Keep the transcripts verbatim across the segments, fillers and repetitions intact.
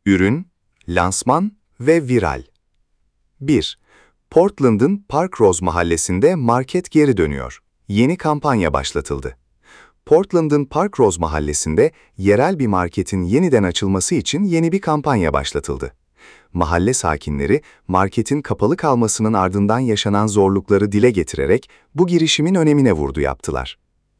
Ürün, lansman ve viral. bir. Portland'ın Park Rose mahallesinde market geri dönüyor. Yeni kampanya başlatıldı. Portland'ın Park Rose mahallesinde yerel bir marketin yeniden açılması için yeni bir kampanya başlatıldı. Mahalle sakinleri, marketin kapalı kalmasının ardından yaşanan zorlukları dile getirerek bu girişimin önemine vurgu yaptılar.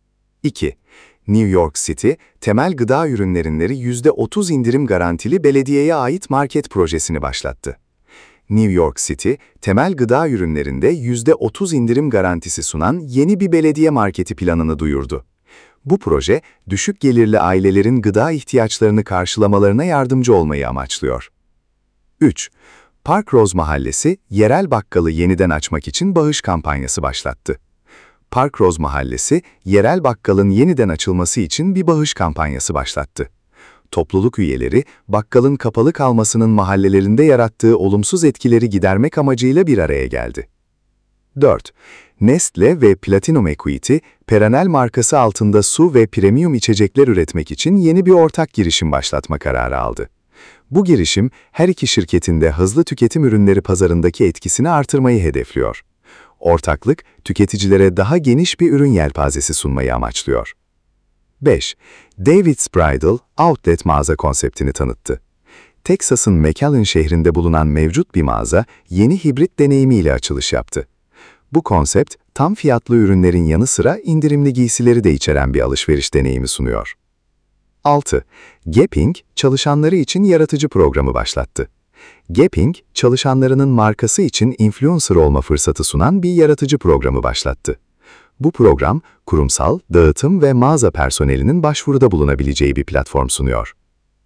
iki. New York City, temel gıda ürünlerinleri yüzde otuz indirim garantili belediyeye ait market projesini başlattı. New York City, temel gıda ürünlerinde yüzde otuz indirim garantisi sunan yeni bir belediye marketi planını duyurdu. Bu proje, düşük gelirli ailelerin gıda ihtiyaçlarını karşılamalarına yardımcı olmayı amaçlıyor. üç. Park Rose Mahallesi, yerel bakkalı yeniden açmak için bağış kampanyası başlattı. Park Rose Mahallesi, yerel bakkalın yeniden açılması için bir bağış kampanyası başlattı. Topluluk üyeleri, bakkalın kapalı kalmasının mahallelerinde yarattığı olumsuz etkileri gidermek amacıyla bir araya geldi. dört. Nestle ve Platinum Equity, Perenel markası altında su ve premium içecekler üretmek için yeni bir ortak girişim başlatma kararı aldı. Bu girişim, her iki şirketin de hızlı tüketim ürünleri pazarındaki etkisini artırmayı hedefliyor. Ortaklık, tüketicilere daha geniş bir ürün yelpazesi sunmayı amaçlıyor. beş. David's Bridal, Outlet mağaza konseptini tanıttı. Texas'ın McAllen şehrinde bulunan mevcut bir mağaza, yeni hibrit deneyimiyle açılış yaptı. Bu konsept, tam fiyatlı ürünlerin yanı sıra indirimli giysileri de içeren bir alışveriş deneyimi sunuyor. altı. Gaping, çalışanları için yaratıcı programı başlattı. Gaping, çalışanlarının markası için influencer olma fırsatı sunan bir yaratıcı programı başlattı. Bu program, kurumsal, dağıtım ve mağaza personelinin başvuruda bulunabileceği bir platform sunuyor.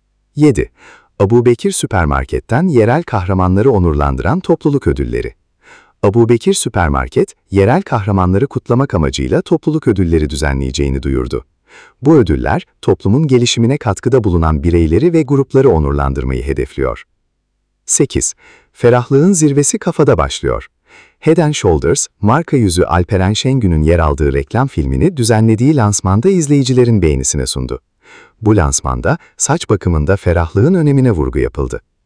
yedi. Abubekir Süpermarket'ten yerel kahramanları onurlandıran topluluk ödülleri. Abubekir Süpermarket, yerel kahramanları kutlamak amacıyla topluluk ödülleri düzenleyeceğini duyurdu. Bu ödüller, toplumun gelişimine katkıda bulunan bireyleri ve grupları onurlandırmayı hedefliyor. sekiz. Ferahlığın zirvesi kafada başlıyor. Head and Shoulders, marka yüzü Alperen Şengün'ün yer aldığı reklam filmini düzenlediği lansmanda izleyicilerin beğenisine sundu. Bu lansmanda saç bakımında ferahlığın önemine vurgu yapıldı.